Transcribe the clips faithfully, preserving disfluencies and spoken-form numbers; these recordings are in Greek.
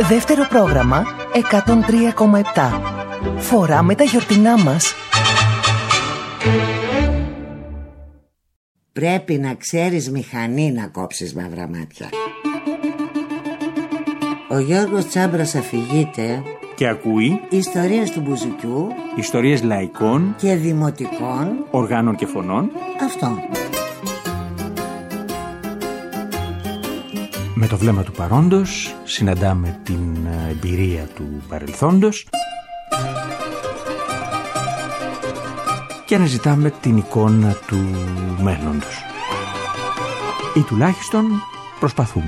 Δεύτερο πρόγραμμα εκατόν τρία κόμμα επτά. Φοράμε τα γιορτινά μας. Πρέπει να ξέρεις μηχανή να κόψεις μαύρα μάτια. Ο Γιώργος Τσάμπρας αφηγείται και ακούει ιστορίες του μπουζουκιού, ιστορίες λαϊκών και δημοτικών οργάνων και φωνών. Αυτό. Με το βλέμμα του παρόντος συναντάμε την εμπειρία του παρελθόντος και αναζητάμε την εικόνα του μέλλοντος. Ή τουλάχιστον προσπαθούμε.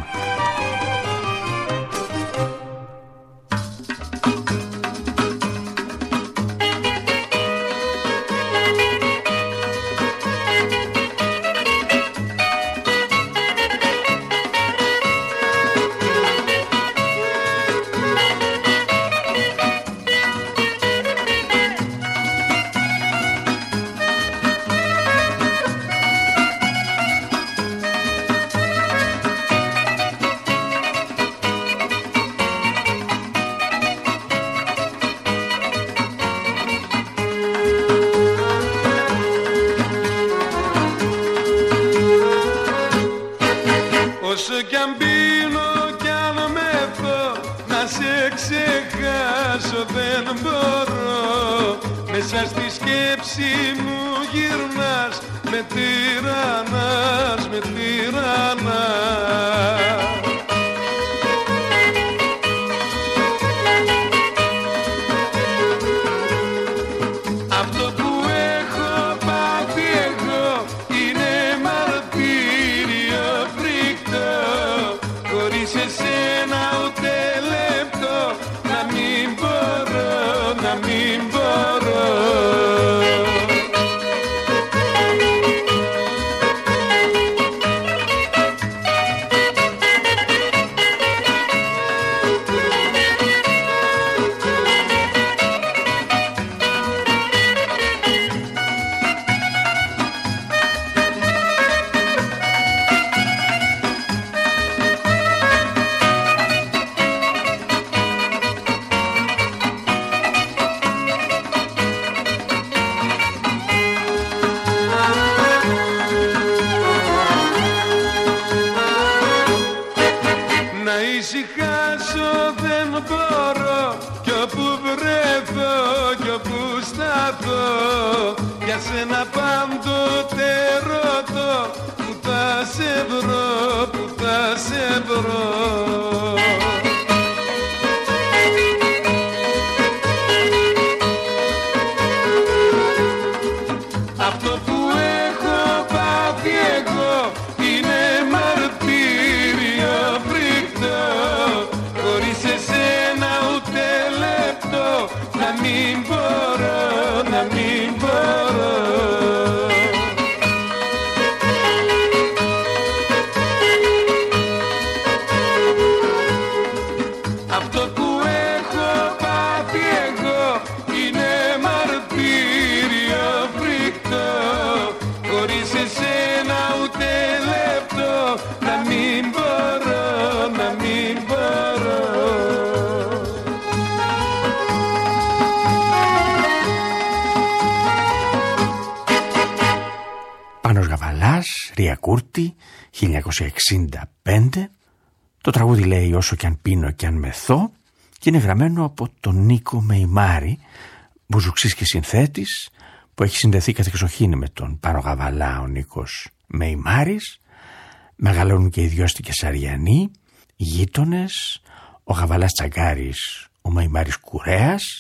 χίλια εννιακόσια εξήντα πέντε. Το τραγούδι λέει «Όσο κι αν πίνω κι αν μεθώ» και είναι γραμμένο από τον Νίκο Μεϊμάρη, μπουζουξής και συνθέτης, που έχει συνδεθεί κατεξοχήν με τον Πάνο Γαβαλά ο Νίκος Μεϊμάρης. Μεγαλώνουν και οι δυο στην Κεσαριανή, γείτονες, ο Γαβαλάς Τσαγκάρης, ο Μεϊμάρης Κουρέας.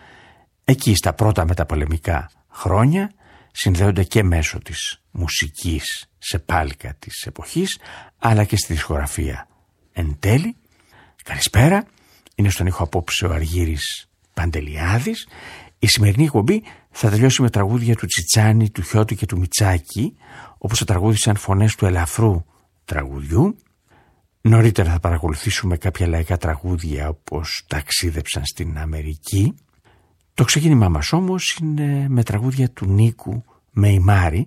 Εκεί στα πρώτα μεταπολεμικά χρόνια συνδέονται και μέσω της μουσικής σε πάλικα της εποχής, αλλά και στη δισκογραφία εν τέλει. Καλησπέρα, είναι στον ήχο απόψε ο Αργύρης Παντελιάδης. Η σημερινή εκπομπή θα τελειώσει με τραγούδια του Τσιτσάνη, του Χιώτου και του Μιτσάκη, όπως θα τραγούδισαν φωνές του ελαφρού τραγουδιού. Νωρίτερα θα παρακολουθήσουμε κάποια λαϊκά τραγούδια όπως «Ταξίδεψαν στην Αμερική». Το ξεκίνημά μας όμως είναι με τραγούδια του Νίκου Μεϊμάρη.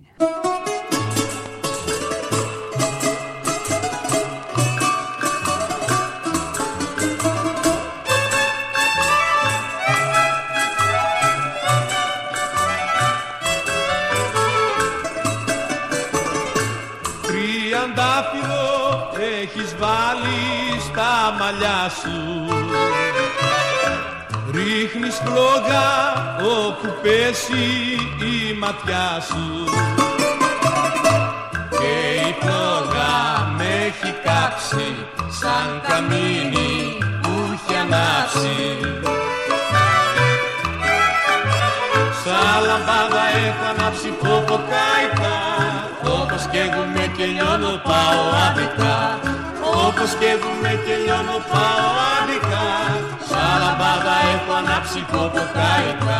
Τριαντάφυλλο έχεις βάλει στα μαλλιά σου, ρίχνεις φλόγα όπου πέσει η ματιά σου, και η φλόγα με έχει κάψει σαν καμίνι που έχει ανάψει. Σαν λαμπάδα έχω ανάψει ποποκάικα, όπως καίγουμε και λιώνω πάω άδικα, όπως καίγουμε και λιώνω πάω άδικα. Σαν λαμπάδα έχω ανάψει ποποκάικα.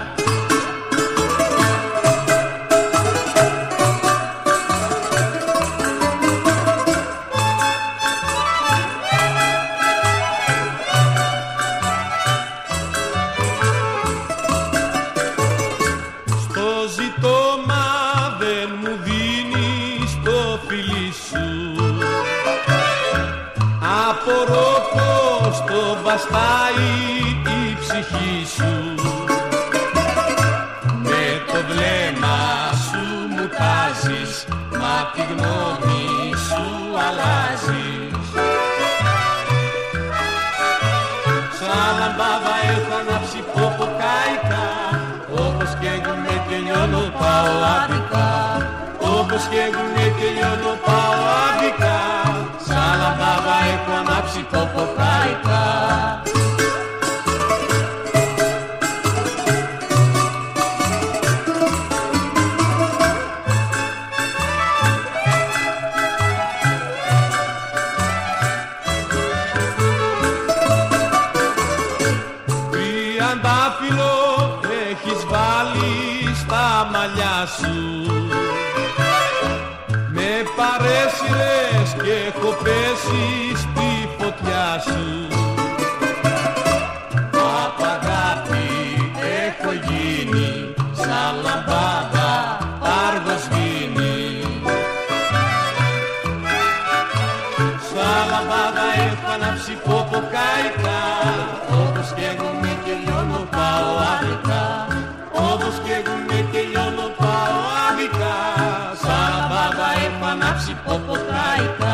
Βαστάει η ψυχή σου, με το βλέμμα σου μου τάζεις, μα τη γνώμη σου αλλάζεις. Σαν λαμπάδα έχω ανάψει ποποκάικα, όπως καίγουμε και λιώνω πάω άδικα, όπως καίγουμε και λιώνω πάω άδικα. Σαν λαμπάδα έχω ανάψει ποποκάικα. Με παρέσυρες και έχω πέσει στη φωτιά σου. Από αγάπη έχω γίνει σαν λαμπάδα άργος γίνει. Σαν λαμπάδα έχω ανάψει ποποκάικα, όπως καίγομαι και λιώνω πάω άδικα, όπως καίγομαι και λιώνω πάω άδικα. Σαν λαμπάδα έχω ανάψει ποποκάικα.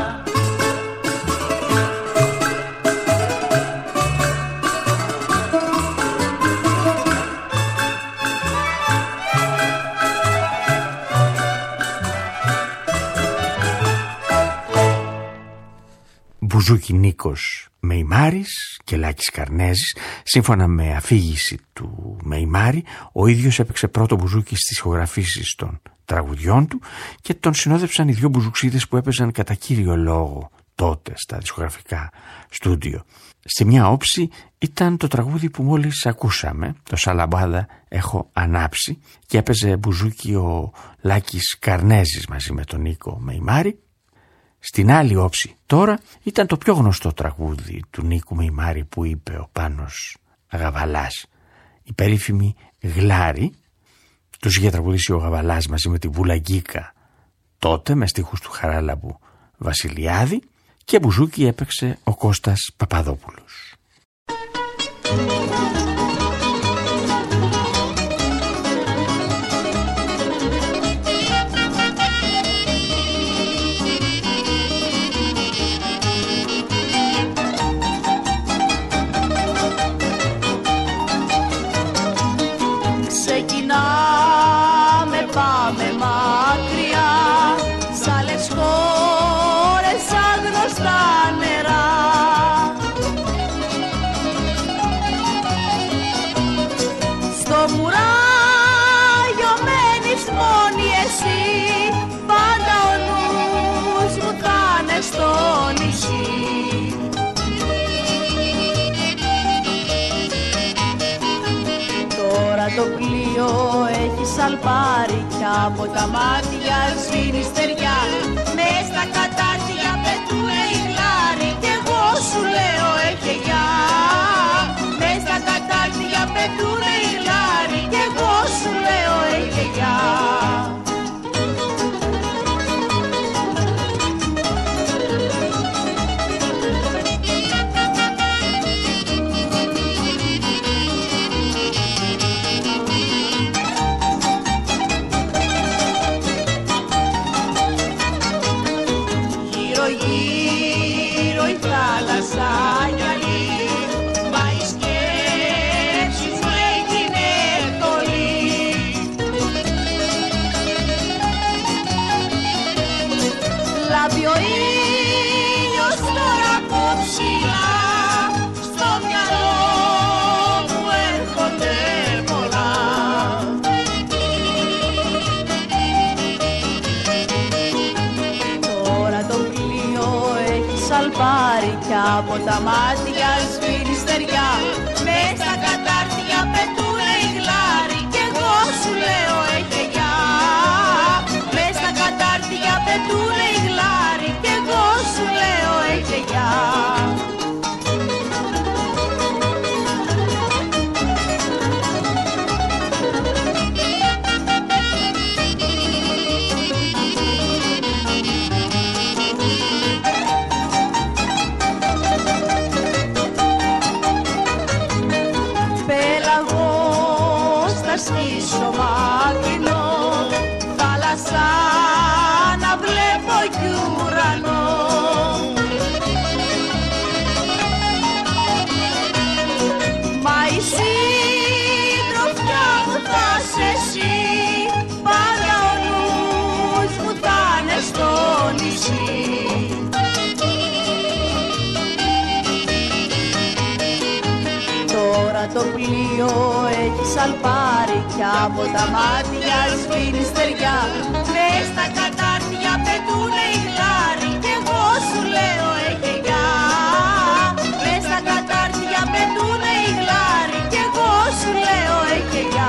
Μπουζούκι Νίκος Μεϊμάρης και Λάκης Καρνέζης. Σύμφωνα με αφήγηση του Μεϊμάρη, ο ίδιος έπαιξε πρώτο μπουζούκι στις ηχογραφήσεις των τραγουδιών του και τον συνόδευσαν οι δυο μπουζουξίδες που έπαιζαν κατά κύριο λόγο τότε στα δισκογραφικά στούντιο. Σε μια όψη ήταν το τραγούδι που μόλις ακούσαμε, το «Σαλαμπάδα έχω ανάψει», και έπαιζε μπουζούκι ο Λάκης Καρνέζης μαζί με τον Νίκο Μεϊμάρη. Στην άλλη όψη τώρα ήταν το πιο γνωστό τραγούδι του Νίκου Μεϊμάρη που είπε ο Πάνος Γαβαλάς, η περίφημη «Γλάρη». Τους είχε τραγουδήσει ο Γαβαλάς μαζί με τη Βουλαγκίκα τότε με στίχους του Χαράλαμπου Βασιλιάδη, και μπουζούκι έπαιξε ο Κώστας Παπαδόπουλος. Ξεκινάμε, πάμε μακριά, σ' άλλες χώρες, σαν γνωστά νερά. Στο μουράγιο μένεις μόνη εσύ, πάντα ο νους μου θα είναι στο νησί. Τώρα το πλοίο έχει σαλπάρει κι από τα μάτια σβήνει στεριά. Μες στα κατάρτια πετούνε η γλάρη κι εγώ σου λέω έχε γεια. Μες στα κατάρτια πετούνε η γλάρη κι εγώ σου λέω έχε γεια. Ανάβει ο ήλιος τώρα από ψηλά, στο μυαλό μου έρχονται πολλά. Τώρα το πλοίο έχει σαλπάρει κι από τα μάτια σβήνει στεριά, μες στα κατάρτια πετούνε οι γλάροι κι εγώ σου λέω έχει γεια. Μες στα κατάρτια πετούνε οι γλάροι κι εγώ σου λέω έχει γεια. Σκίσω μακρινό, θάλασσα να βλέπω κι ουρανό. Μα η συντροφιά μου θα σε εσύ, πάντα ο νους μου θα είναι στο νησί. Τώρα το πλοίο έχει σαλπάρει κι από τα μάτια σβήνει στεριά, μες στα κατάρτια πετούνε οι γλάροι κι εγώ σου λέω έχει γεια. Μες στα κατάρτια πετούνε οι γλάροι κι εγώ σου λέω έχει γεια.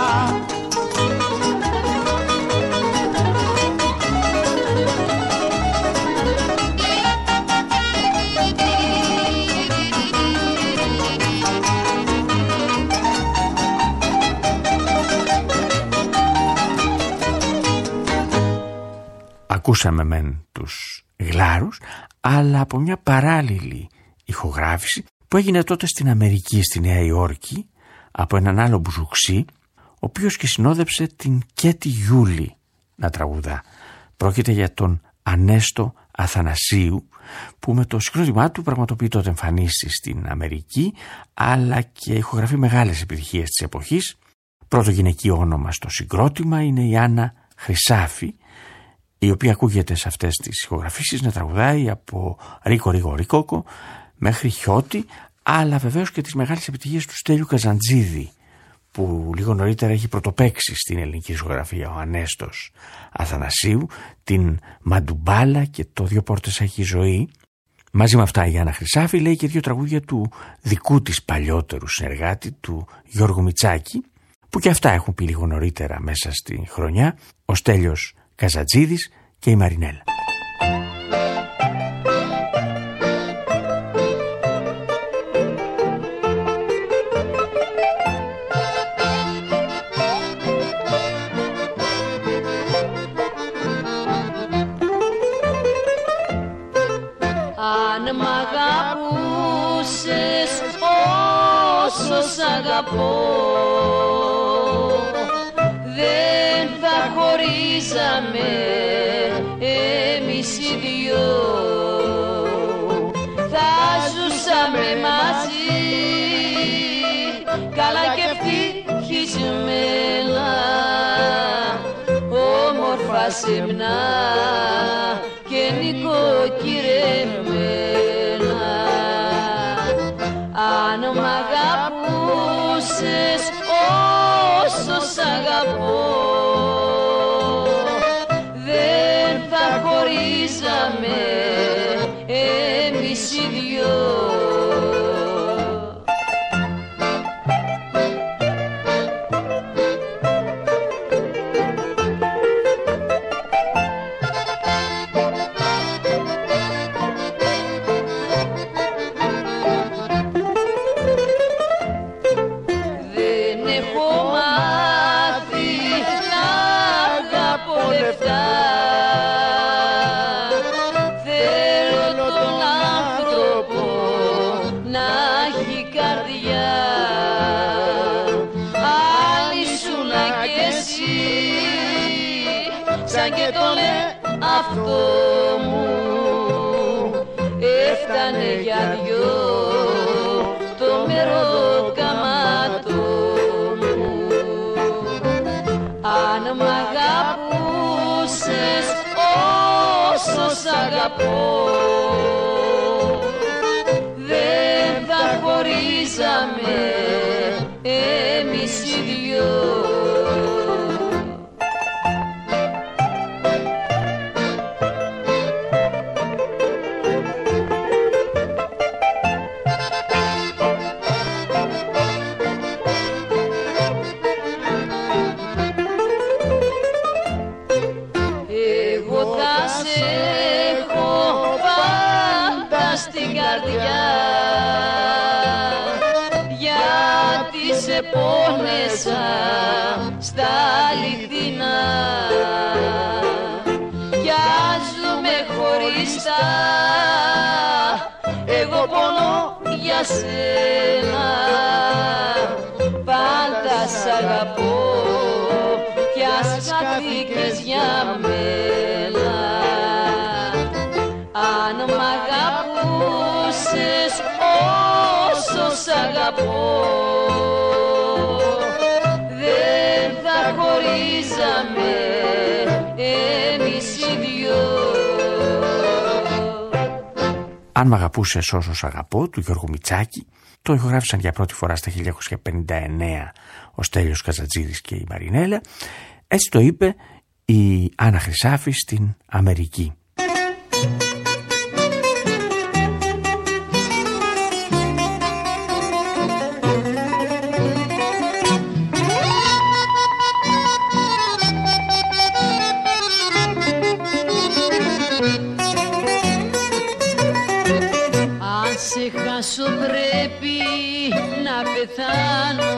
Ακούσαμε μεν τους γλάρους, αλλά από μια παράλληλη ηχογράφηση που έγινε τότε στην Αμερική, στη Νέα Υόρκη, από έναν άλλο μπουζουξή, ο οποίος και συνόδεψε την Κέτη Γιούλη να τραγουδά. Πρόκειται για τον Ανέστο Αθανασίου, που με το συγκρότημά του πραγματοποιεί τότε εμφανίσεις στην Αμερική, αλλά και ηχογραφεί μεγάλες επιτυχίες της εποχής. Πρώτο γυναικείο όνομα στο συγκρότημα είναι η Άννα Χρυσάφη, η οποία ακούγεται σε αυτές τις ηχογραφήσεις να τραγουδάει από Ρίκο Ρίκο Ρίκοκο μέχρι Χιώτη, αλλά βεβαίως και τις μεγάλες επιτυχίες του Στέλιου Καζαντζίδη, που λίγο νωρίτερα έχει πρωτοπαίξει στην ελληνική ηχογραφία ο Ανέστος Αθανασίου, την Μαντουμπάλα και το Δύο πόρτες έχει ζωή. Μαζί με αυτά η Άννα Χρυσάφη λέει και δύο τραγούδια του δικού της παλιότερου συνεργάτη, του Γιώργου Μητσάκη, που και αυτά έχουν πει λίγο νωρίτερα μέσα στη χρονιά, ο Στέλιος Καζατζίδης και η Μαρινέλα. Αν μ' αγαπούσες όσο σ' αγαπώ, δεν θα χωρίζαμε εμείς οι δυο. Θα ζούσαμε μαζί καλά και ευτυχισμένα, όμορφα σεμνά και νοικοκυρεμένα. Αν μ' αγαπούσες όσο σ' αγαπώ, δεν θα χωρίζαμε εμείς οι δυο. Αυτό μου έφτανε για δυο το μεροκαμάτο μου. Αν μ' αγαπούσες όσο σ' αγαπώ. Δεν θα χωρίζαμε εμείς οι δυο. Γιατί σε πόνεσα στα αληθινά κι ας ζούμε χωριστά, εγώ πονώ για σένα. Πάντα σ' αγαπώ κι ας χαθήκες για μένα. Αν μ' αγαπούσες όσο σ' αγαπώ, δεν θα χωρίζαμε εμείς οι δυο. «Αν μ' αγαπούσες όσο σ' αγαπώ» του Γιώργου Μητσάκη το ηχογράφησαν για πρώτη φορά στα χίλια εννιακόσια πενήντα εννέα ο Στέλιος Καζατζίδης και η Μαρινέλα. Έτσι το είπε η Άννα Χρυσάφη στην Αμερική. Χάσω πρέπει να πεθάνω,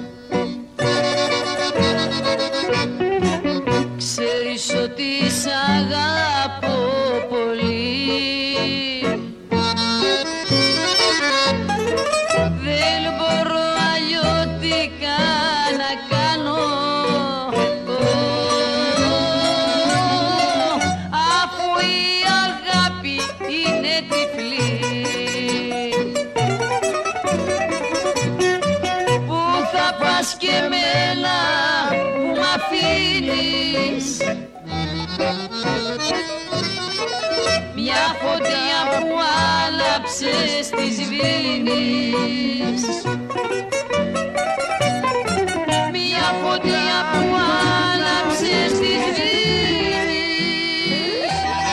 ξέρεις ότι σ' αγαπώ πολύ. Δεν μπορώ αλλιώτικα να κάνω, αφού η αγάπη είναι τυφλή. Και εμένα που μ' αφήνεις, μια φωτιά που άναψες τη σβήνεις. Μια φωτιά που άναψες τη σβήνεις.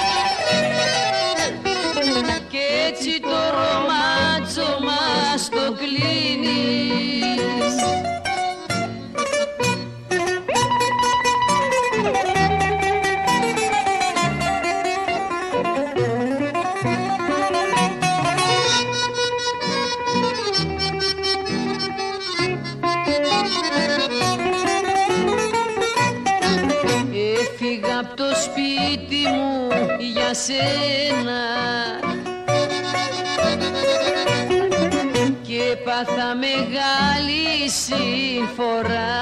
Και έτσι το ρομάτσο μας το κλείνεις. Έφυγα απ' το σπίτι μου για σένα και πάθα μεγάλη συμφορά,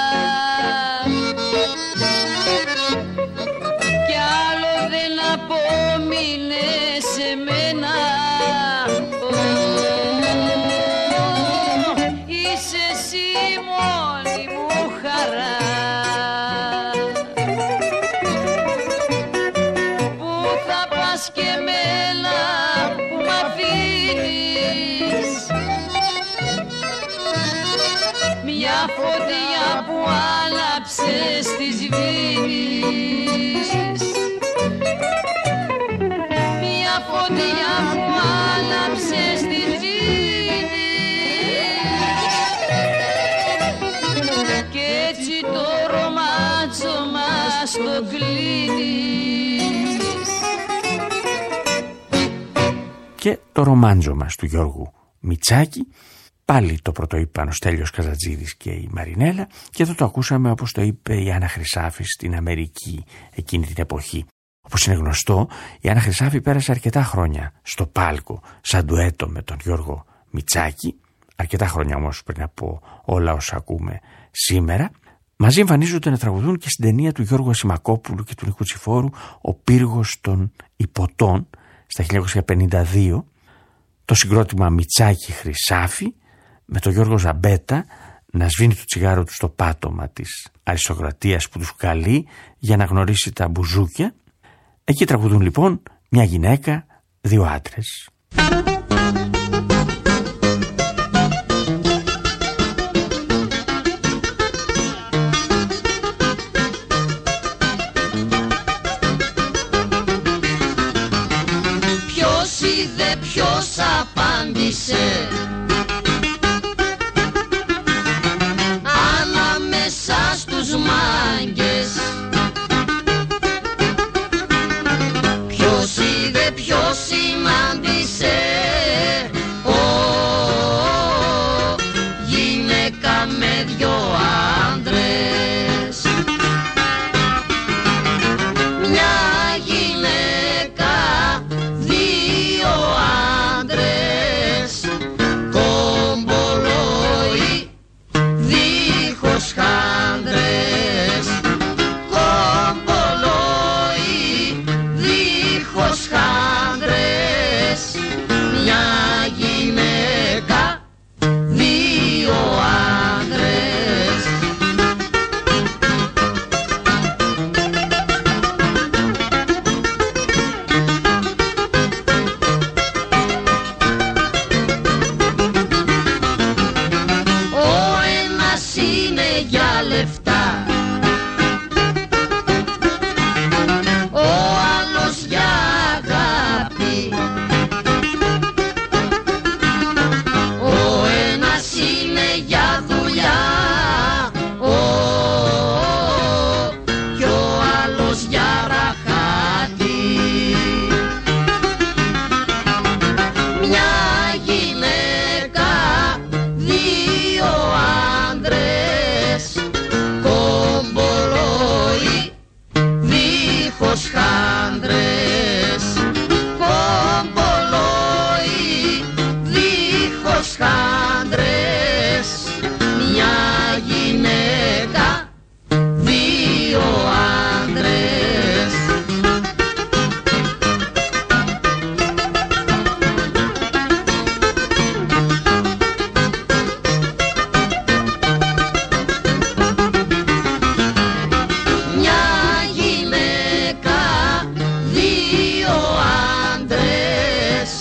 κι άλλο δεν απόμεινε σε μένα. Είσαι εσύ μόνη μου χαρά. Και εμένα που μ' αφήνεις, μια φωτιά που άναψες τη σβήνεις. Μια φωτιά που άναψες τη σβήνεις. Και έτσι το ρομάτσο μας το κλείνεις. Και το ρομάντζο μας του Γιώργου Μητσάκη, πάλι το πρωτοείπαν ο Στέλιος Καζατζίδης και η Μαρινέλα, και εδώ το ακούσαμε όπως το είπε η Άννα Χρυσάφη στην Αμερική εκείνη την εποχή. Όπως είναι γνωστό, η Άννα Χρυσάφη πέρασε αρκετά χρόνια στο πάλκο σαν ντουέτο με τον Γιώργο Μητσάκη, αρκετά χρόνια όμως πριν από όλα όσα ακούμε σήμερα. Μαζί εμφανίζονται να τραγουδούν και στην ταινία του Γιώργου Ασημακόπουλου και του Νίκου Τσιφόρου «Ο πύργος των Υποτών» στα χίλια εννιακόσια πενήντα δύο, το συγκρότημα Μητσάκη Χρυσάφη με τον Γιώργο Ζαμπέτα να σβήνει το τσιγάρο του στο πάτωμα της αριστοκρατίας που τους καλεί για να γνωρίσει τα μπουζούκια. Εκεί τραγουδούν λοιπόν Μια γυναίκα, δύο άντρες. Ποιος είδε, ποιος απάντησε, ανάμεσα στους μάγκες. Ποιος είδε, ποιος συνάντησε, ο, γυναίκα με δυο άντρες. Μια γυναίκα, δύο άντρες, κομπολόι, δίχως χάντρες. Κομπολόι, δίχως χάντρες. Μια γυναίκα, δύο άντρες. Ο ένας είναι για λεφτά, ο άλλος για αγάπη. Ο ένας είναι για δουλειά, ο, κι ο άλλος για ραχάτι. Μια γυναίκα, δύο άντρες, κομπολόι, δίχως χάντρες. Κομπολόι, δίχως χάντρες. Μια γυναίκα, δύο άντρες. Μια γυναίκα, δύο άντρες,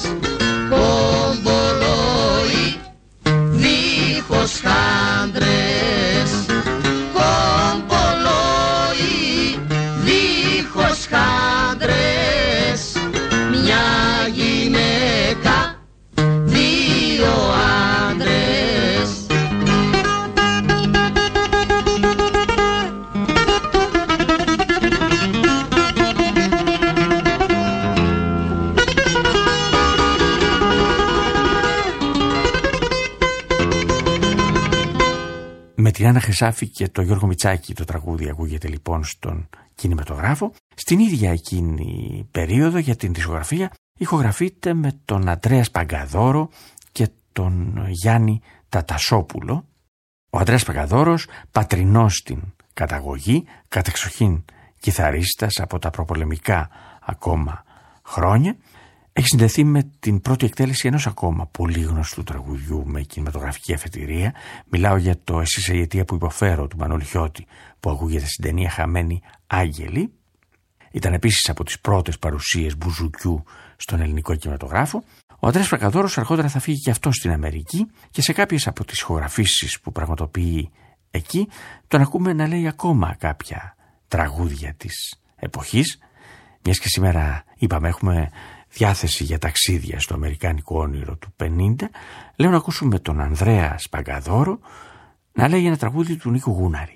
κομπολόι, δίχως χάντρες. Κομπολόι, δίχως χάντρες. Μια γυναίκα, δύο άντρες. Με την Άννα Χρυσάφη και τον Γιώργο Μητσάκη το τραγούδι ακούγεται λοιπόν στον κινηματογράφο. Στην ίδια εκείνη περίοδο για την δισκογραφία ηχογραφείται με τον Αντρέα Σπαγκαδόρο και τον Γιάννη Τατασόπουλο. Ο Αντρέας Σπαγκαδόρος, πατρινός στην καταγωγή, κατεξοχήν κιθαρίστας από τα προπολεμικά ακόμα χρόνια, έχει συνδεθεί με την πρώτη εκτέλεση ενός ακόμα πολύ γνωστού τραγουδιού με κινηματογραφική αφετηρία. Μιλάω για το «Εσύ σε η αιτία που υποφέρω» του Μανώλη Χιώτη, που ακούγεται στην ταινία «Χαμένοι Άγγελοι». Ήταν επίσης από τις πρώτες παρουσίες μπουζουκιού στον ελληνικό κινηματογράφο. Ο Αντρέας Σπαγκαδόρος αργότερα θα φύγει και αυτό στην Αμερική και σε κάποιες από τις ηχογραφήσεις που πραγματοποιεί εκεί τον ακούμε να λέει ακόμα κάποια τραγούδια της εποχής. Μιας και σήμερα είπαμε έχουμε διάθεση για ταξίδια στο αμερικάνικο όνειρο του πενήντα, λέω να ακούσουμε τον Ανδρέα Σπαγκαδόρο να λέει ένα τραγούδι του Νίκου Γούναρη.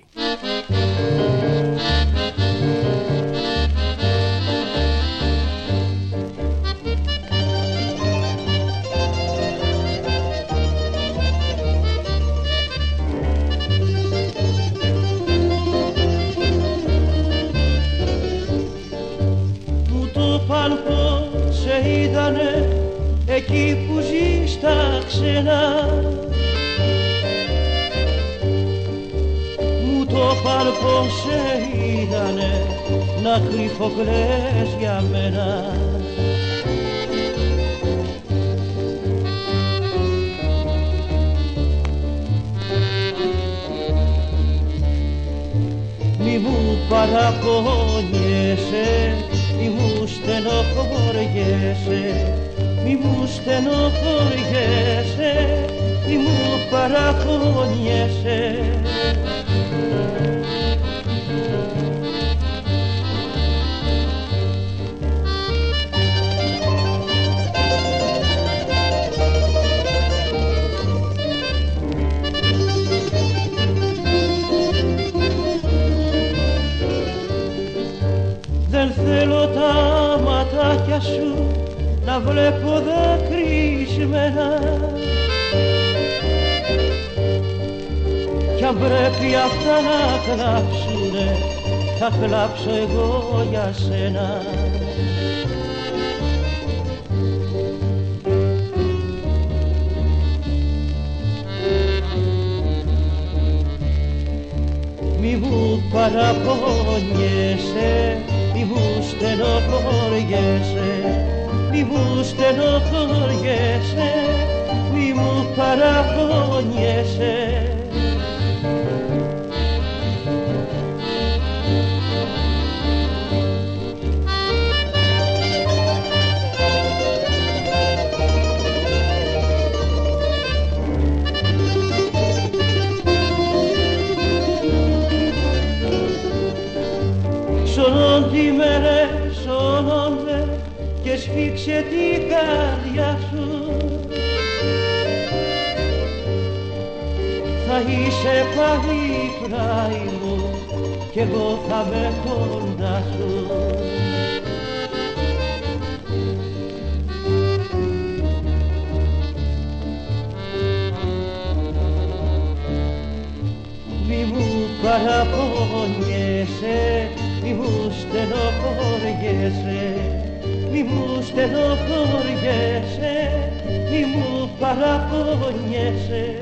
Μου το παν πως σε είδανε εκεί που ζει στα ξένα. Μου το παν πως σε είδανε να κρυφοκλαις για μένα. Μη μου παραπονιέσαι μη μου στενοχωριέσαι, μη μου στενοχωριέσαι, μη μου παραπονιέσαι. Δεν θέλω τα ματάκια σου να βλέπω δακρυσμένα, κι αν πρέπει αυτά να κλάψουνε, θα κλάψω εγώ για σένα. Μη μου παραπονιέσαι, μη μου στενοχωριέσαι, μη μου στενοχωριέσαι, μη μου παραπονιέσαι. Σώνονται οι μέρες, σώνονται και σφίξε την καρδιά σου. Θα είσαι πάλι πλάι μου κι εγώ θα με κοντά σου. Μη μου παραπονιέσαι, μη μου στενοχωριέσαι, μη μου στενοχωριέσαι, μη μου παραπονιέσαι.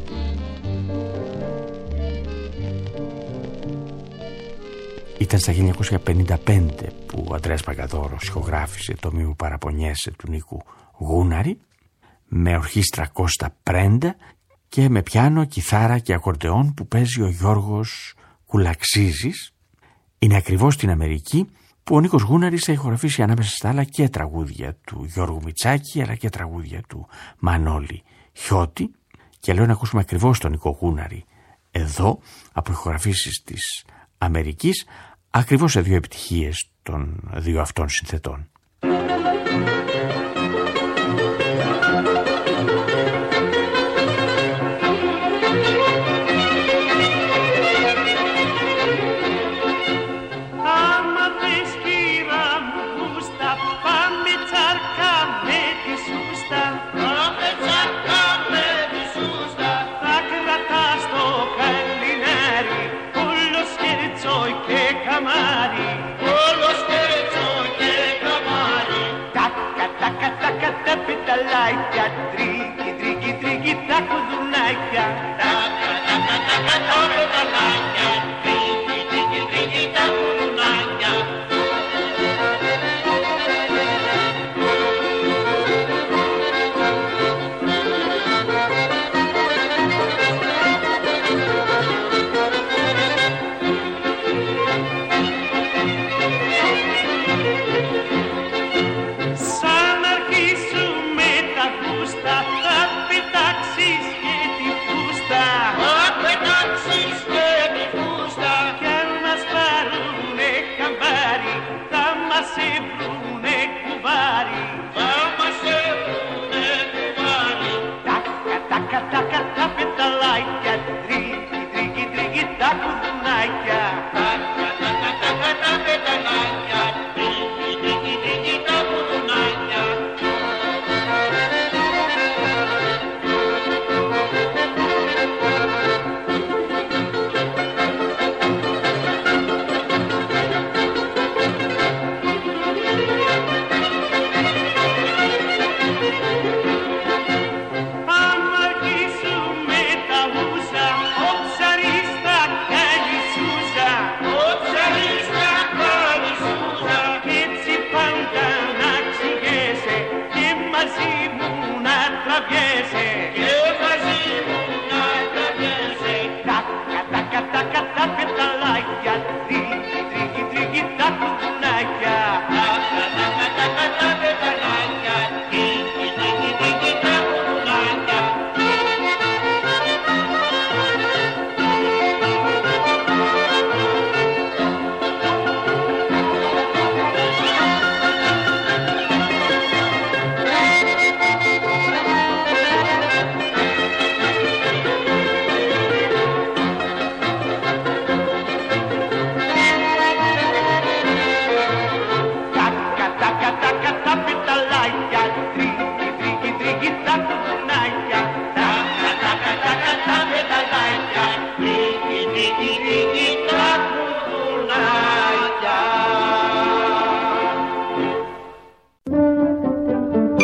Ήταν στα χίλια εννιακόσια πενήντα πέντε που ο Ανδρέας Παγκαδόρος ηχογράφησε το «Μη μου παραπονιέσαι» του Νίκου Γούναρη, με ορχήστρα Κώστα Πρέντα και με πιάνο, κιθάρα και ακορντεόν που παίζει ο Γιώργος Κουλαξίζης. Είναι ακριβώς στην Αμερική που ο Νίκος Γούναρης θα ηχογραφήσει ανάμεσα στα άλλα και τραγούδια του Γιώργου Μητσάκη αλλά και τραγούδια του Μανώλη Χιώτη, και λέω να ακούσουμε ακριβώς τον Νίκο Γούναρη εδώ από ηχογραφήσεις της Αμερικής, ακριβώς σε δύο επιτυχίες των δύο αυτών συνθετών. Con lo scherzo che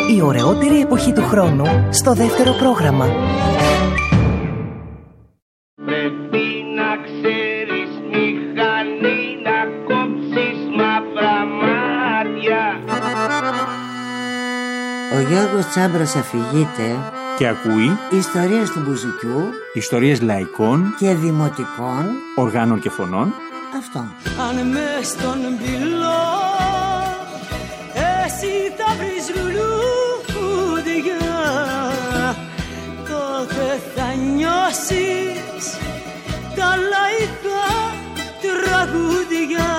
Η ωραιότερη εποχή του χρόνου στο δεύτερο πρόγραμμα. Πρέπει να ξέρεις μηχανή να κόψεις μαύρα μάτια. Ο Γιώργος Τσάμπρος αφηγείται Και ακούει ιστορίες του μπουζουκιού, ιστορίες λαϊκών και δημοτικών οργάνων και φωνών. Αυτό. Αν μες στον πυλό εσύ θα βρεις λουλούδια, τότε θα νιώσεις τα λαϊκά τραγούδια.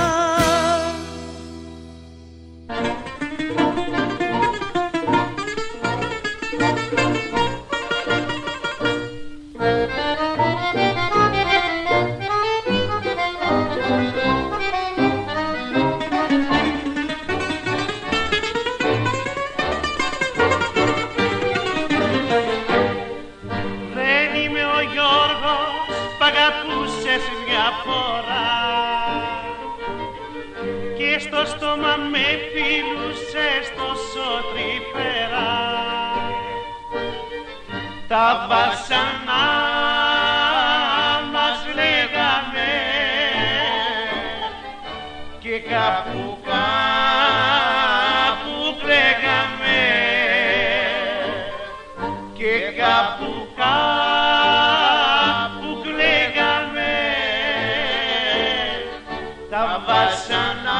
Στο στόμα με φιλούσες τόσο τρυφερά, τα βασανά μας λέγαμε και κάπου κάπου κλαίγαμε και κάπου κάπου κλαίγαμε, τα βασανά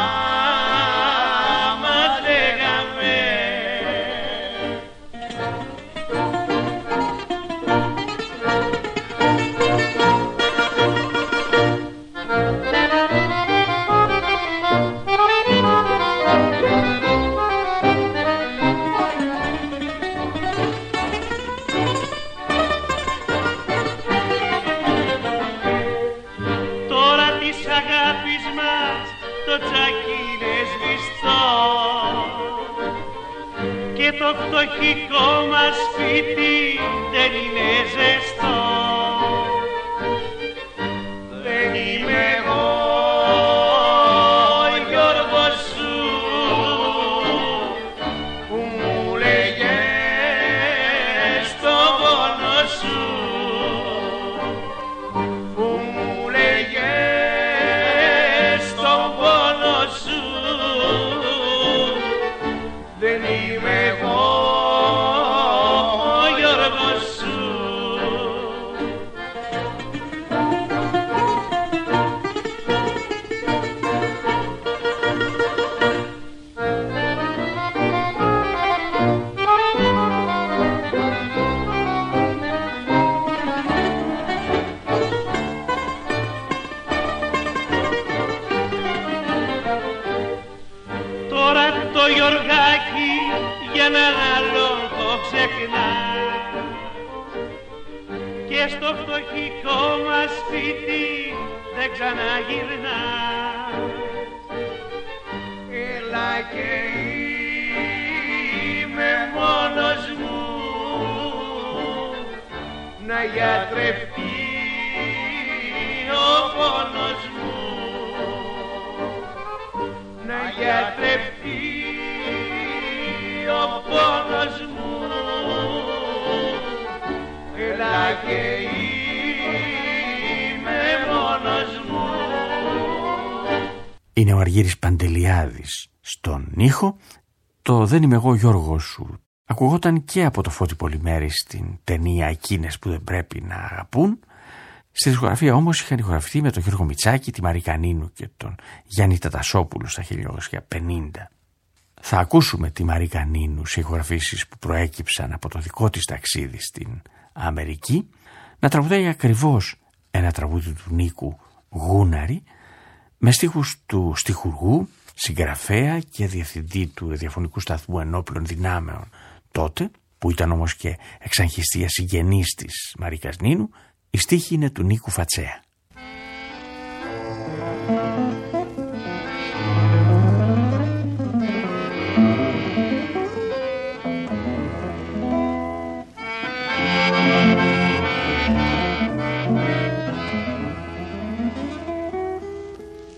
το φτωχικό μας σπίτι δεν είναι ζεστό. Δεν είμαι εγώ ο Γιώργος σου που μου λέγες το πόνο σου, που μου λέγες το πόνο σου. Δεν είμαι εγώ ο Γιώργος σου. Τώρα το Γιωργάκι για έναν άλλον το ξεχνά και στο φτωχικό μας σπίτι δεν ξαναγυρνά. Έλα και είμαι μόνος μου να γιατρευτεί ο πόνος μου, να γιατρευτεί ο πόνος μου. Έλα και είμαι μόνος μου. Είναι ο Αργύρης Παντελιάδης στον ήχο. Το «Δεν είμαι εγώ ο Γιώργος σου» ακουγόταν και από το Φώτη Πολυμέρη στην ταινία «Εκείνες που δεν πρέπει να αγαπούν». Στη δισκογραφία όμως είχαν ηχογραφηθεί με τον Γιώργο Μητσάκη, τη Μαρίκα Νίνου και τον Γιάννη Τατασόπουλο στα χίλια εννιακόσια πενήντα. Θα ακούσουμε τη Μαρίκα Νίνου σε ηχογραφήσεις που προέκυψαν από το δικό της ταξίδι στην Αμερική να τραγουδάει ακριβώς ένα τραγούδι του Νίκου Γούναρη με στίχους του στιχουργού, συγγραφέα και διευθυντή του ραδιοφωνικού σταθμού Ενόπλων Δυνάμεων τότε, που ήταν όμως και εξαγχιστία συγγενής της Μαρίκας Νίνου. Η στίχη είναι του Νίκου Φατσέα.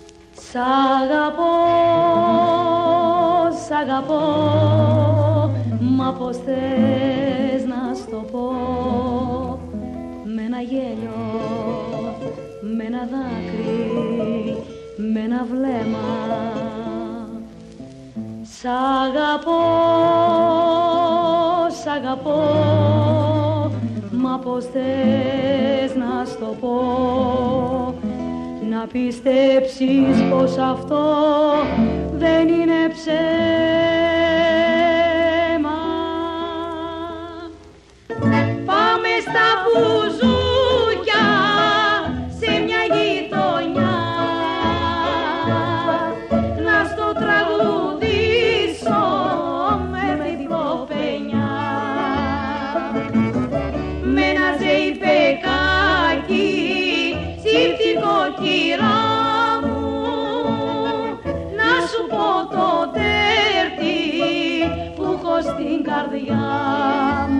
Σ' αγαπώ, σ' αγαπώ, Μα πως θες να σ' το πω, με ένα γέλιο, με ένα δάκρυ, με ένα βλέμμα. Σ' αγαπώ, σ' αγαπώ, μα πως θες να σ' το πω, να πιστέψεις πως αυτό δεν είναι ψέμα. Πάμε στα μπουζούκια σε μια γειτονιά, να στο τραγουδήσω με διπλοπενιά, με ένα ζεϊπεκάκι τσίπτικο κυρά μου, να σου πω το τέρτη που έχω στην καρδιά μου.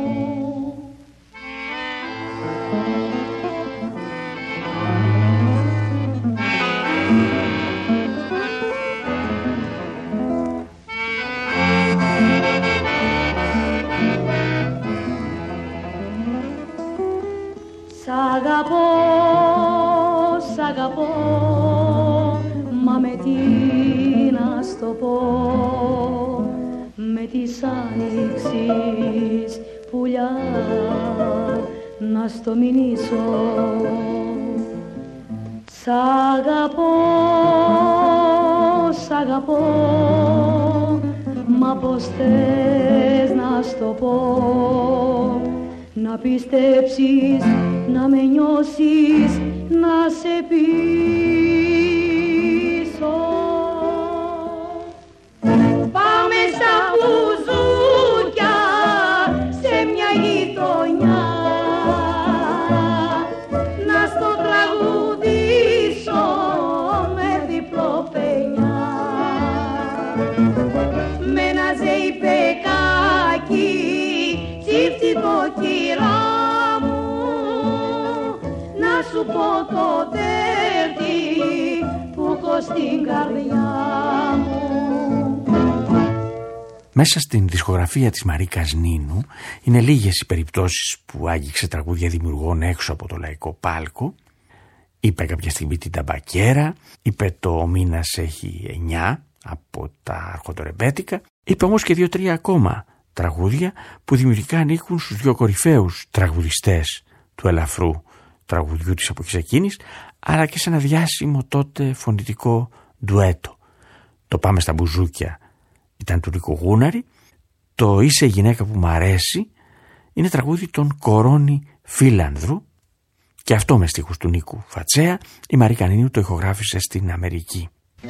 Σ' αγαπώ, σ' αγαπώ, μα με τι να σ' το πω, με της άνοιξης πουλιά να στο μηνύσω. Σ' αγαπώ, σ' αγαπώ, μα πως θες να σ' το πω, να πιστέψεις, να με νιώσεις, να σε πείσω. Πάμε στα μπουζούκια σε μια γειτονιά, να στο τραγουδήσω με διπλοπενιά, με ένα ζεϊπεκάκι τσίπτικο κυρά μου, να σου πω το τέρτη που έχω στην καρδιά μου. Μέσα στην δισκογραφία της Μαρίκας Νίνου είναι λίγες οι περιπτώσεις που άγγιξε τραγούδια δημιουργών έξω από το λαϊκό πάλκο. Είπε κάποια στιγμή την Ταμπακέρα, είπε το «Ο μήνας έχει εννιά» από τα αρχοντορεμπέτικα, είπε όμως και δύο-τρία ακόμα τραγούδια που δημιουργικά ανήκουν στους δύο κορυφαίους τραγουδιστές του ελαφρού τραγουδιού της εποχής εκείνης, αλλά και σε ένα διάσημο τότε φωνητικό ντουέτο. Το «Πάμε στα μπουζούκια» ήταν του Νίκο Γούναρη, το «Είσαι η γυναίκα που μ' αρέσει» είναι τραγούδι των Κορώνη Φίλανδρου, και αυτό με στίχους του Νίκου Φατσέα. Η Μαρίκα Νίνου το ηχογράφησε στην Αμερική.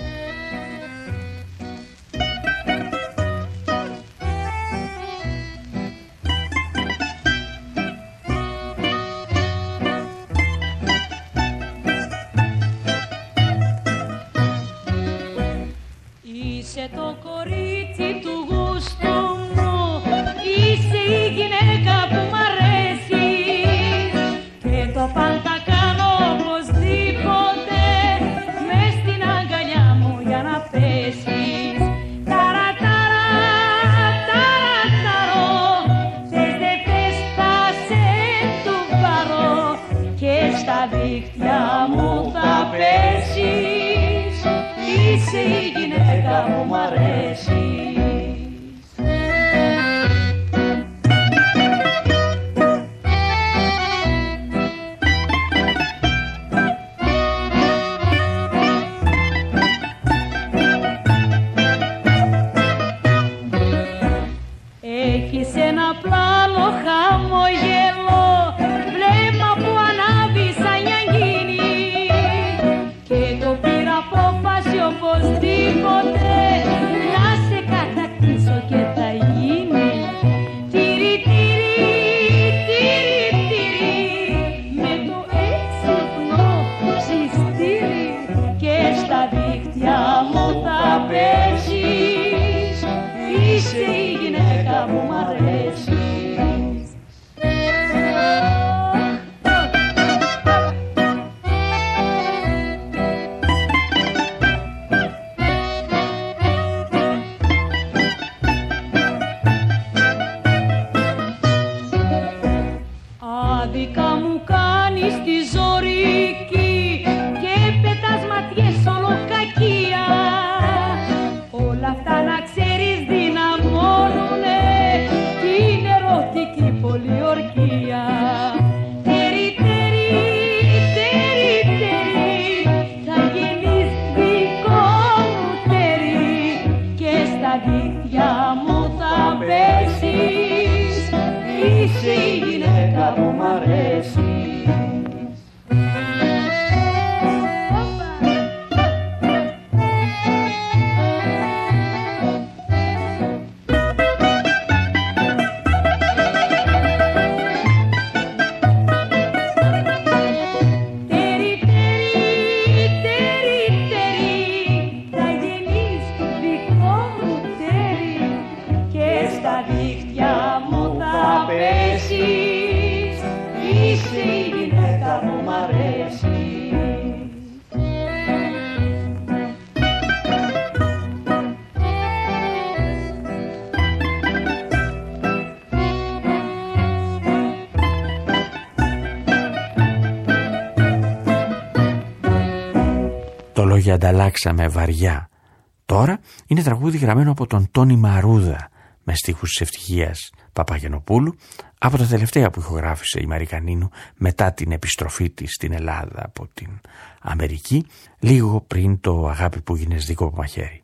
Είσαι το κορίτσι του γούστου μου, είσαι η γυναίκα που μ' αρέσει, και το πάντα κάνω οπωσδήποτε μες στην αγκαλιά μου για να πέσεις. Ταρατάρα, ταραταρό, θες δε θες θα σε του πάρω και στα δίχτυα μου θα πέσεις. Είσαι η γυναίκα που μ' αρέσει. Έχεις ένα πλάνο χαμογελό, βλέμμα που ανάβει σαν γιαγγίνη, και το πήρα απόφαση οπωσδήποτε να σε κατακτήσω και θα γίνει. Τυρι, τυρι, τυρι, τυρι, με το έξυπνο ψιστήρι και στα δίχτυα μου θα πέσεις. Είσαι η γυναίκα που μ' αρέσει. λόγια ανταλλάξαμε βαριά. Τώρα είναι τραγούδι γραμμένο από τον Τόνι Μαρούδα με στίχους της Ευτυχίας Παπαγενοπούλου, από τα τελευταία που ηχογράφησε η Μαρή Κανίνου μετά την επιστροφή της στην Ελλάδα από την Αμερική, λίγο πριν το «Αγάπη που γίνες δικό από μαχαίρι».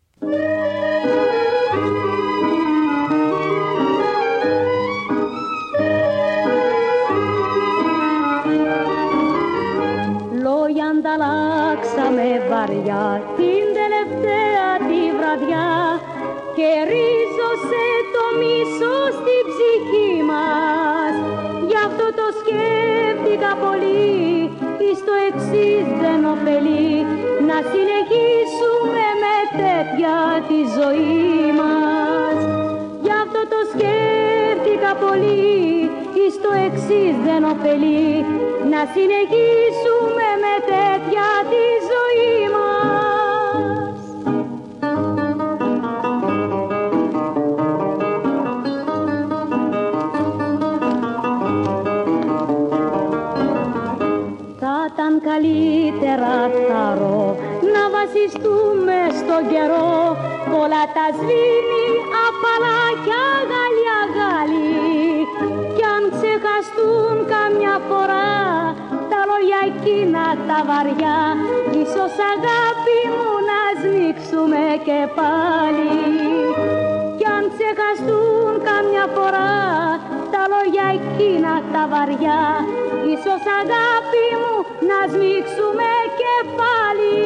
Λόγια ανταλλάξαμε βαριά την τελευταία τη βραδιά και ρίζωσε το μίσο στην ψυχή μας. Γι' αυτό το σκέφτηκα πολύ, εις το εξής δεν ωφελεί να συνεχίσουμε με τέτοια τη ζωή μας. Γι' αυτό το σκέφτηκα πολύ, εις το εξής δεν ωφελεί να συνεχίσουμε με τέτοια τη ζωή μας. Ήταν καλύτερα θαρώ να βασιστούμε στον καιρό, όλα τα σβήνει απαλά κι αγάλια γάλι, κι αν ξεχαστούν καμιά φορά τα λόγια εκείνα τα βαριά, ίσως αγάπη μου να σμίξουμε και πάλι. Κι αν ξεχαστούν καμιά φορά τα λόγια εκείνα τα βαριά, ίσως αγάπη μου να σμίξουμε και πάλι.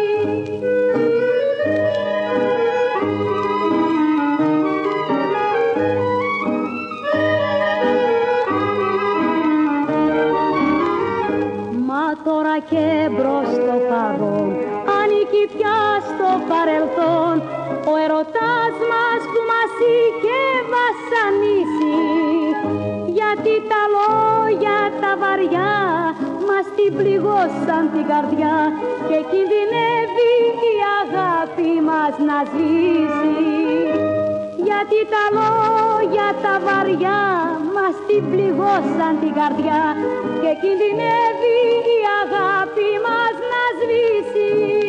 Μα τώρα και μπρος στο παρόν ανήκει πια στο παρελθόν ο ερωτάς μας που μας είχε βασανίσει, γιατί τα λόγια τα βαριά μας την πληγώσαν την καρδιά και κινδυνεύει η αγάπη μας να σβήσει. Γιατί τα λόγια τα βαριά μας την πληγώσαν την καρδιά και κινδυνεύει η αγάπη μας να σβήσει.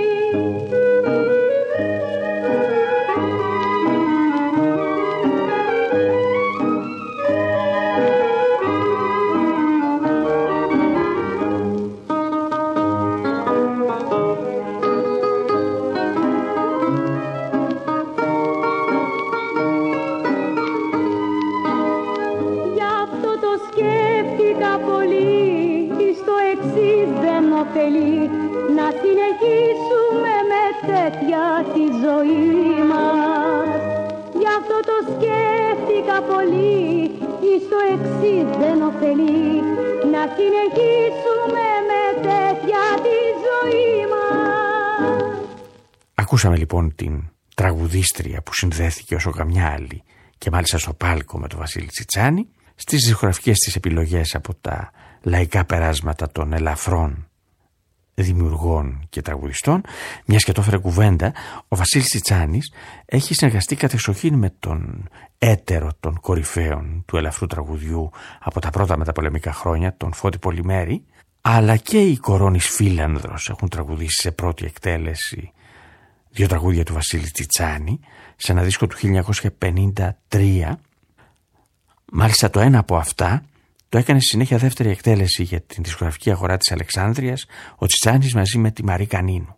Να συνεχίσουμε με τέτοια τη ζωή μας. Γι' αυτό το σκέφτηκα πολύ, εις το εξής δεν ωφελεί να συνεχίσουμε με τέτοια τη ζωή μας. Ακούσαμε λοιπόν την τραγουδίστρια που συνδέθηκε όσο καμιά άλλη και μάλιστα στο πάλκο με τον Βασίλη Τσιτσάνη, στις δισκογραφικές της επιλογές από τα λαϊκά περάσματα των ελαφρών δημιουργών και τραγουδιστών. Μιας και το έφερε κουβέντα, ο Βασίλης Τσιτσάνης έχει συνεργαστεί κατεξοχήν με τον έτερο των κορυφαίων του ελαφρού τραγουδιού από τα πρώτα μεταπολεμικά χρόνια, τον Φώτη Πολυμέρη, αλλά και οι Κορώνης Φίλανδρος έχουν τραγουδήσει σε πρώτη εκτέλεση δύο τραγούδια του Βασίλη Τσιτσάνη σε ένα δίσκο του χίλια εννιακόσια πενήντα τρία. Μάλιστα το ένα από αυτά το έκανε στη συνέχεια δεύτερη εκτέλεση για την δισκογραφική αγορά της Αλεξάνδρειας ο Τσιτσάνης μαζί με τη Μαρή Κανίνου.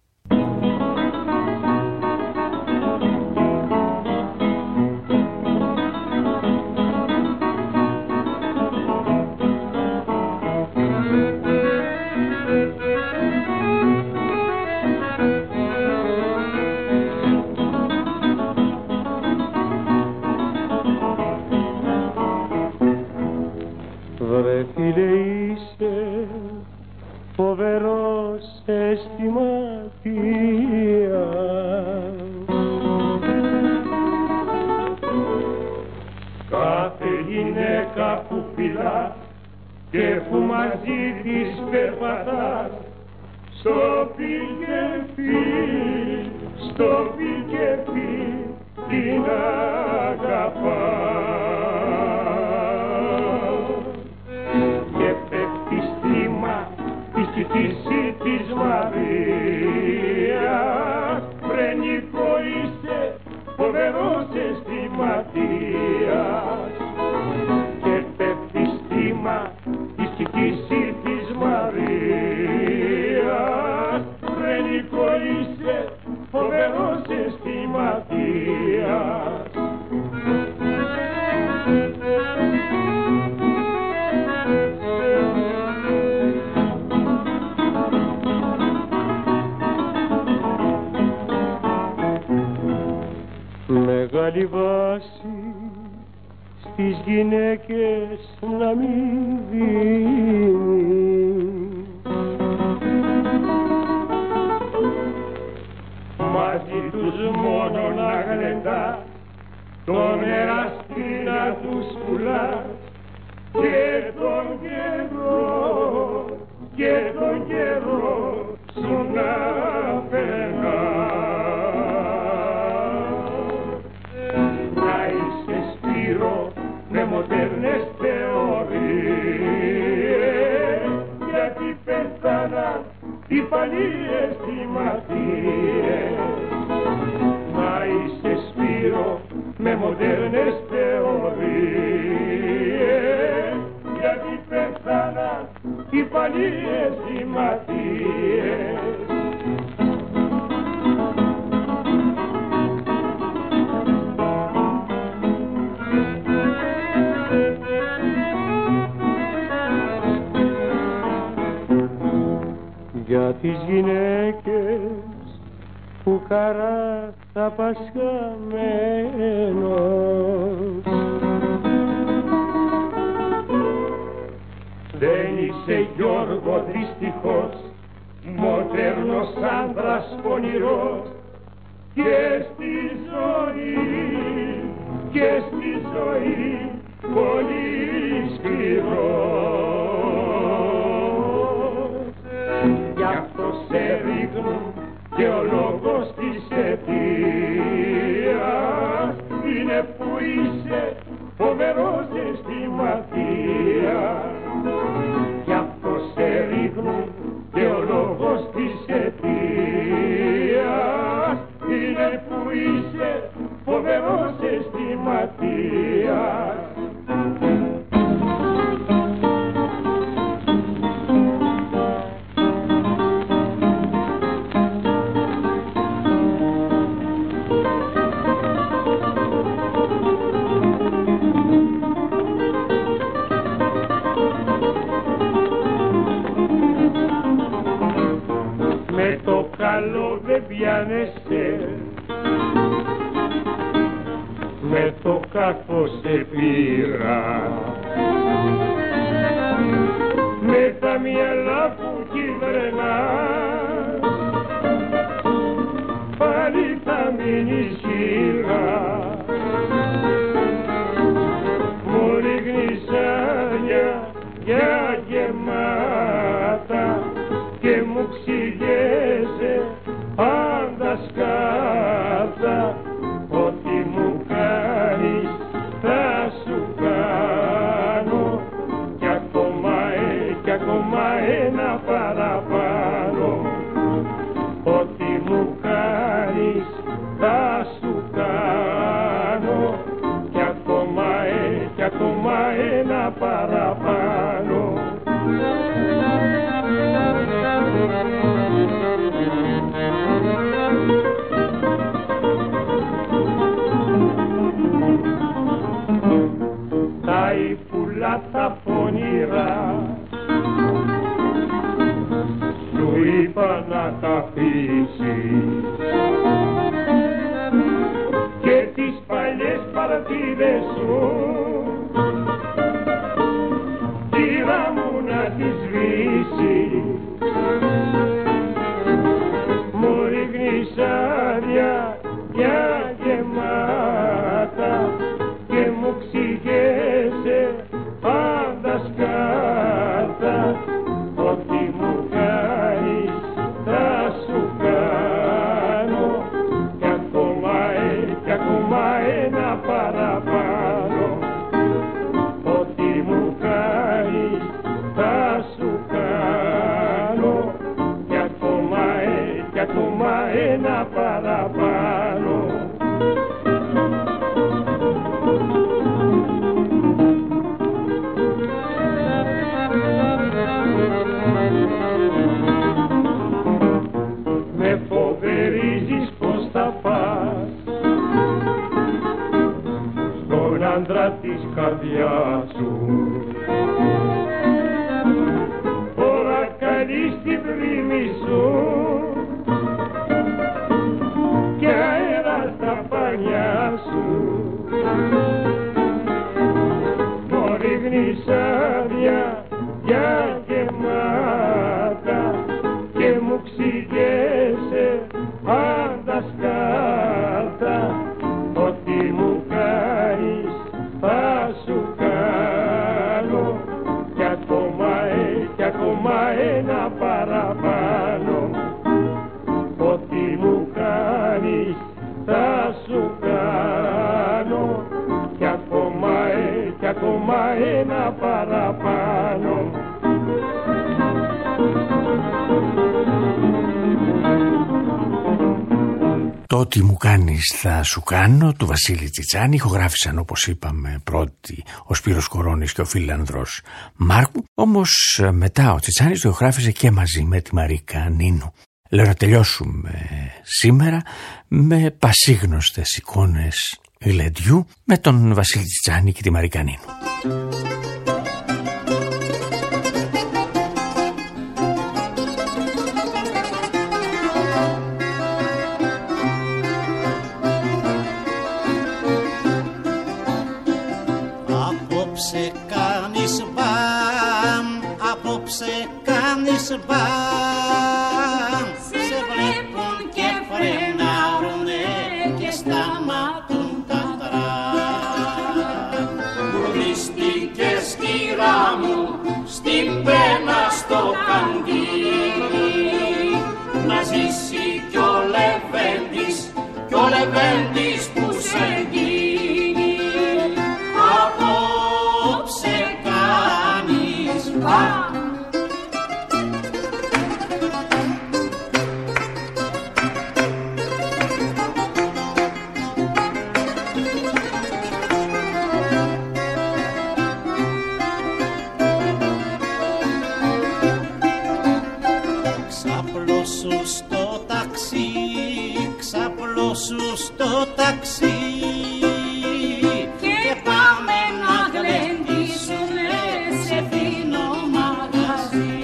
Και που μαζί της περπατάς στο πηγεφί, στο πηγεφί την αγαπάς. Και πέφτει στήμα της φύση της Μαρίας δώσει στις γυναίκες να μην δίνει. Μαζί τους μόνο να γλεντά τον εραστή να τους πουλά και τον καιρό και τον καιρό σου να περνά. Να είσαι Σπύρο με μοντέρνες θεωρίες, γιατί πέθαναν οι παλιές θυματίες. Να είσαι Σπύρο με μοντέρνες θεωρίες, γιατί πέθαναν οι παλιές θυματίες. Για τις γυναίκες που χαρά θα πασχαμένος, δεν είσαι Γιώργο δυστυχώς, μοντέρνος άντρας πονηρός, και στη ζωή, και στη ζωή πολύ σκληρός. Γι' αυτό σε ρίχνουν και ο λόγος της αιτίας είναι που είσαι φοβερός αισθηματίας. Γι' αυτό σε ρίχνουν και ο λόγος της αιτίας είναι που είσαι φοβερός αισθηματίας. Καλό δεν πιάνεσαι, με το κακό σε πήρα, με τα μυαλά που κυβερνάς, πάλι θα μείνεις χείρα. Μου ρίχνεις άδεια για γεμάτα και μου ξηγέσαι πάντα σκάτα, ό,τι μου κάνεις θα σου κάνω, κι ακόμα, ε, κι ακόμα ένα παραπάνω. Ό,τι μου κάνεις θα σου κάνω, κι ακόμα, ε, κι ακόμα ένα παραπάνω. Τα υπουλά τα πονηρά σου είπα να τα αφήσεις, και τις παλιές παρτίδες σου κύρα μου να τις σβήσεις. Μου ρίχνεις άδεια για γεμάτα και μου ξηγέσαι πάντα σκάτα, ό,τι μου κάνεις θα σου κάνω, κι ακόμα, ε, κι ακόμα ένα παραπάνω. Ό,τι μου κάνεις θα σου κάνω, κι ακόμα, ε, κι ακόμα ένα παραπάνω. Με φοβερίζεις πως θα πας στον άντρα της καρδιάς σου, τώρα καλείς την πρίμη σου και αέρα στα πανιά σου. ακόμα ένα παραπάνω. Το «Τι μου κάνεις θα σου κάνω» του Βασίλη Τσιτσάνη ηχογράφησαν, όπως είπαμε, πρώτοι ο Σπύρος Κορώνης και ο Φίλανδρος Μάρκου. Όμως μετά ο Τσιτσάνης το ηχογράφησε και μαζί με τη Μαρίκα Νίνου. Λέω να τελειώσουμε σήμερα με πασίγνωστες εικόνες γλεντιού με τον Βασίλη Τσιτσάνη και τη Μαρίκα Νίνου. Απόψε κάνεις μπαμ, απόψε κάνεις μπαμ. Σε βλέπουν και φρενάρουνε και σταματούν τα τραμ. Βουρνίστηκες κυρά μου στην πένα στο καντίνι. Να ζήσει κι ο Λεβέντης, κι ο Λεβέντης που σε γίνει. Απόψε κάνεις μπαμ. Ξαπλώσου στο ταξί, ξαπλώσου στο ταξί και πάμε να γλεντήσουμε σε φίνο μαγαζί.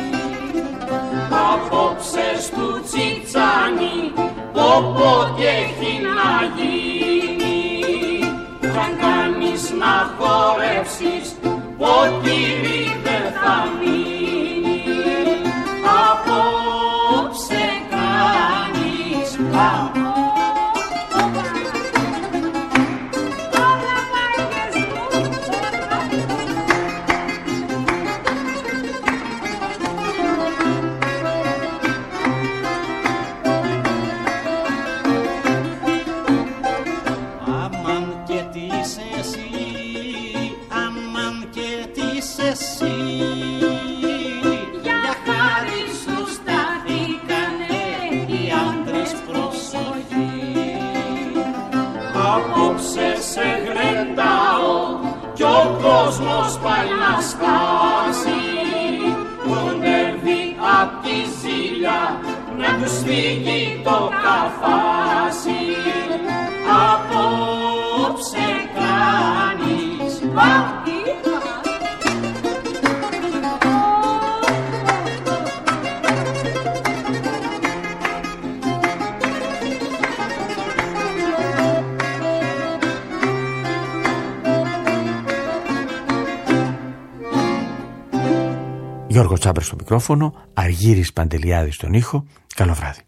Απόψε του Τσιτσάνι το πότε έχει να γίνει. Θα κάνεις να χορεύσεις, ποτήρι δεν θα μείνει. Απόψε κάνεις μπαμ. Αμάν και τις εσύ, αμάν και τις εσύ. Για χάρη σου σταθήκανε οι άντρες προσοχή. Απόψε σε γλεντάω κι ο κόσμος πάει να σκάσει. Κοντεύει απ' τη ζήλια να τους φύγει το καφάσι. Απόψε κάνεις μπαμ. Γιώργο Τσάμπρας στο μικρόφωνο, Αργύρης Παντελιάδης στον ήχο. Καλό βράδυ.